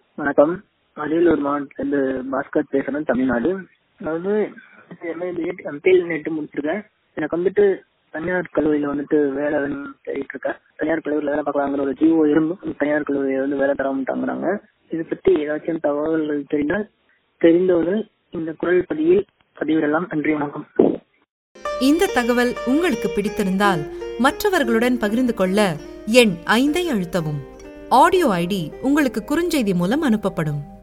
வணக்கம். அரியலூர் மாவட்டத்திலிருந்து பாஸ்கர் பேசுறேன், தமிழ்நாடு. அதாவது எம்பிஎல் நேற்று முடிச்சிருக்கேன். எனக்கு வந்துட்டு தனியார் கல்லூரியில வந்துட்டு வேலை தேடிட்டு இருக்கேன். தனியார் கல்லூரியில் வேலை பார்க்கலாங்கிற ஒரு ஜிஓ இருந்தும் தனியார் கல்லூரியில வந்து வேலை தரமாட்டாங்கிறாங்க. இதை பற்றி ஏதாச்சும் தகவல்கள் தெரிந்தால் தெரிந்தவர்கள் இந்த குரல் பதிவிடலாம். நன்றி, வணக்கம். இந்த தகவல் உங்களுக்கு பிடித்திருந்தால் மற்றவர்களுடன் பகிர்ந்து கொள்ள எண் 5 அழுத்தவும். ஆடியோ ஐடி உங்களுக்கு குறுஞ்செய்தி மூலம் அனுப்பப்படும்.